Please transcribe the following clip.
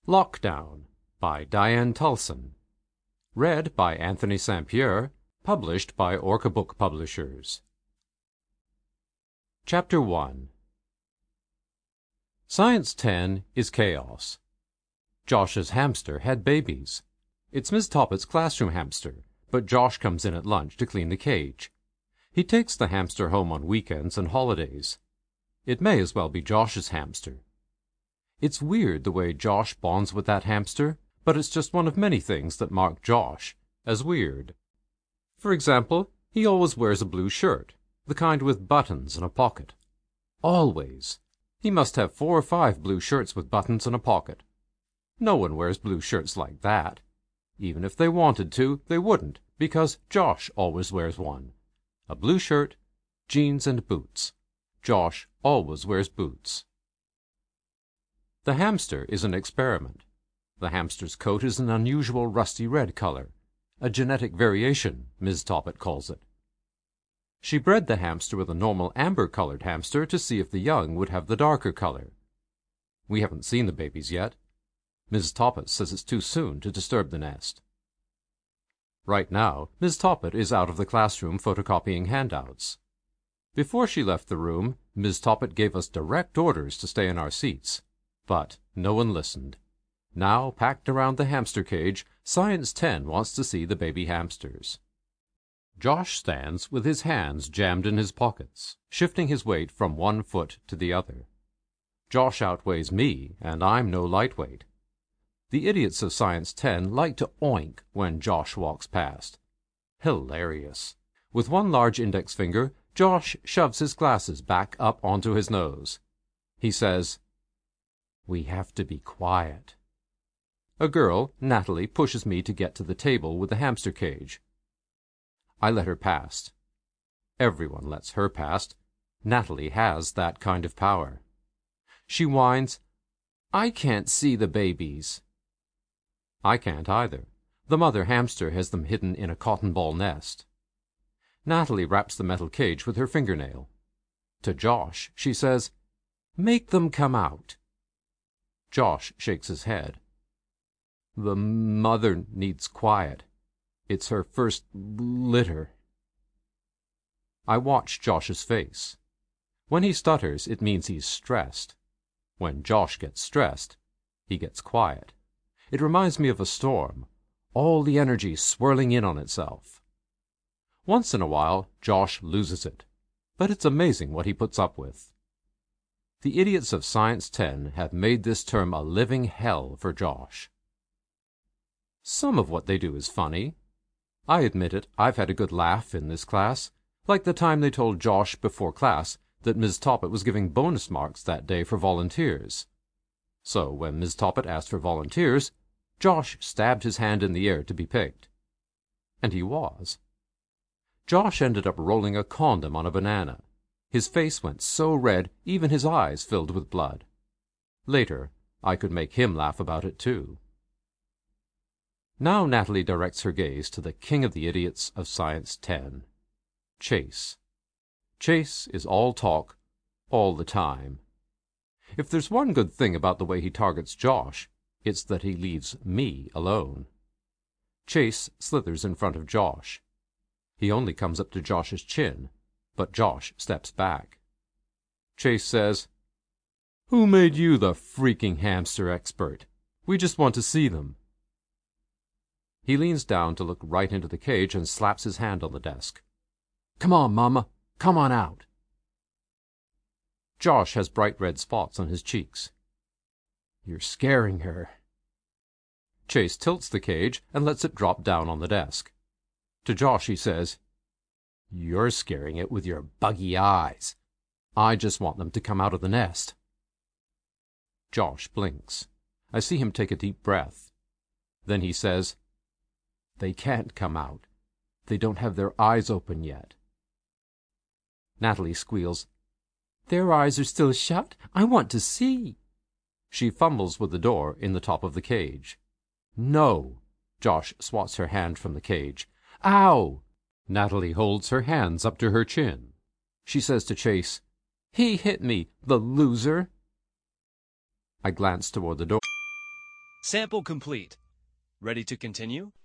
Lockdown by Diane Tulson. Read by Anthony St. Pierre. Published by Orca Book Publishers. Chapter 1. Science 10 is chaos. Josh's hamster had babies. It's Miss Toppet's classroom hamster, but Josh comes in at lunch to clean the cage. He takes the hamster home on weekends and holidays. It may as well be Josh's hamster. It's weird the way Josh bonds with that hamster, but it's just one of many things that mark Josh as weird. For example, he always wears a blue shirt, the kind with buttons and a pocket. Always. He must have 4 or 5 blue shirts with buttons and a pocket. No one wears blue shirts like that. Even if they wanted to, they wouldn't, because Josh always wears one. A blue shirt, jeans, and boots. Josh always wears boots. The hamster is an experiment. The hamster's coat is an unusual rusty red color. A genetic variation, Ms. Toppet calls it. She bred the hamster with a normal amber-colored hamster to see if the young would have the darker color. We haven't seen the babies yet. Ms. Toppet says it's too soon to disturb the nest. Right now, Ms. Toppet is out of the classroom photocopying handouts. Before she left the room, Ms. Toppet gave us direct orders to stay in our seats. But no one listened. Now, packed around the hamster cage, Science 10 wants to see the baby hamsters. Josh stands with his hands jammed in his pockets, shifting his weight from one foot to the other. Josh outweighs me, and I'm no lightweight. The idiots of Science 10 like to oink when Josh walks past. Hilarious. With one large index finger, Josh shoves his glasses back up onto his nose. He says, "We have to be quiet." A girl, Natalie, pushes me to get to the table with the hamster cage. I let her past. Everyone lets her past. Natalie has that kind of power. She whines, "I can't see the babies." I can't either. The mother hamster has them hidden in a cotton ball nest. Natalie wraps the metal cage with her fingernail. To Josh, she says, "Make them come out." Josh shakes his head. "The mother needs quiet. It's her first litter." I watch Josh's face. When he stutters, it means he's stressed. When Josh gets stressed, he gets quiet. It reminds me of a storm, all the energy swirling in on itself. Once in a while, Josh loses it, but it's amazing what he puts up with. The idiots of Science 10 have made this term a living hell for Josh. Some of what they do is funny. I admit it, I've had a good laugh in this class, like the time they told Josh before class that Ms. Toppet was giving bonus marks that day for volunteers. So when Ms. Toppet asked for volunteers, Josh stabbed his hand in the air to be picked. And he was. Josh ended up rolling a condom on a banana. His face went so red, even his eyes filled with blood. Later, I could make him laugh about it too. Now Natalie directs her gaze to the king of the idiots of Science 10, Chase. Chase is all talk, all the time. If there's one good thing about the way he targets Josh, it's that he leaves me alone. Chase slithers in front of Josh. He only comes up to Josh's chin, but Josh steps back. Chase says, "Who made you the freaking hamster expert? We just want to see them." He leans down to look right into the cage and slaps his hand on the desk. "Come on, Mama, come on out." Josh has bright red spots on his cheeks. "You're scaring her." Chase tilts the cage and lets it drop down on the desk. To Josh he says, "You're scaring it with your buggy eyes. I just want them to come out of the nest." Josh blinks. I see him take a deep breath. Then he says, "They can't come out. They don't have their eyes open yet." Natalie squeals, "Their eyes are still shut. I want to see." She fumbles with the door in the top of the cage. "No!" Josh swats her hand from the cage. "Ow!" Natalie holds her hands up to her chin. She says to Chase, "He hit me, the loser." I glance toward the door. Sample complete. Ready to continue?